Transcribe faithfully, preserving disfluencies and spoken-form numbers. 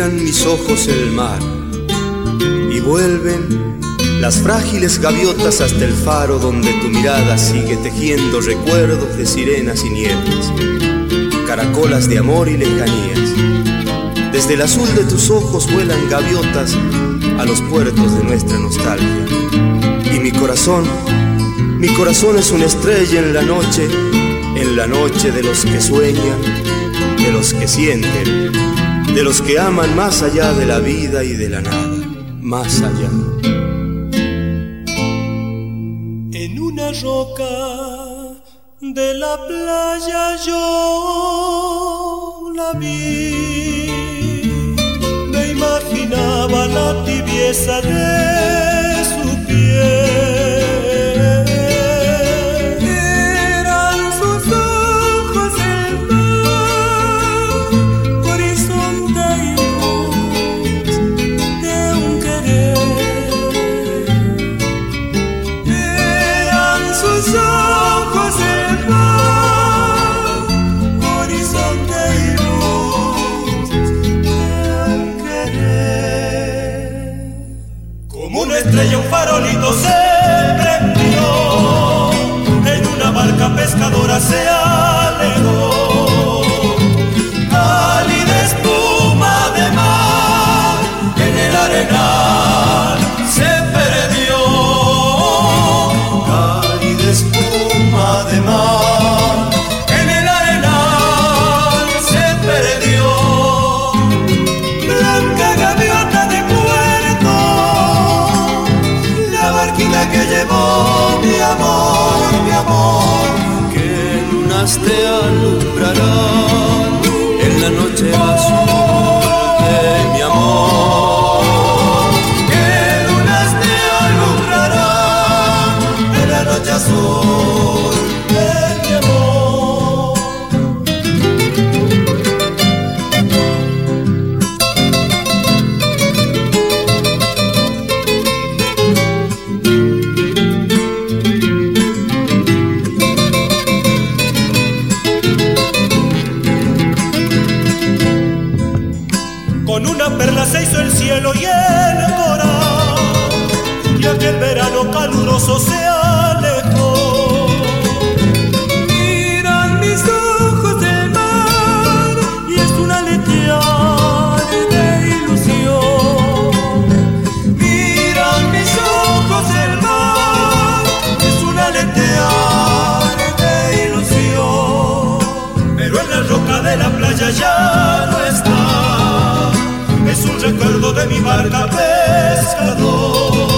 miran mis ojos el mar y vuelven las frágiles gaviotas hasta el faro donde tu mirada sigue tejiendo recuerdos de sirenas y nieves, caracolas de amor y lejanías. Desde el azul de tus ojos vuelan gaviotas a los puertos de nuestra nostalgia. Y mi corazón, mi corazón es una estrella en la noche, en la noche de los que sueñan, de los que sienten, de los que aman más allá de la vida y de la nada, más allá. En una roca de la playa yo la vi, me imaginaba la tibieza de su piel. Eran sus ojos el mar, horizonte y luz de un querer. Eran sus ojos el mar, horizonte y luz de un querer. Como una estrella un farolito se prendió, en una barca pescadora se alejó. Cálida espuma de mar en el arenal se perdió. Cálida espuma de mar en el arenal se perdió. Blanca gaviota de puerto, la barquita que llevó mi amor, mi amor. Que lunas te alumbrarán en la noche azul de mi amor. Que lunas te alumbrarán en la noche azul de mi amor. Con una perla se hizo el cielo y el coral, y aquel verano caluroso se alejó. Miran mis ojos del mar y es un aletear de ilusión. Miran mis ojos del mar, es un aletear de ilusión. Pero en la roca de la playa ya no está, es un recuerdo de mi barca pescador.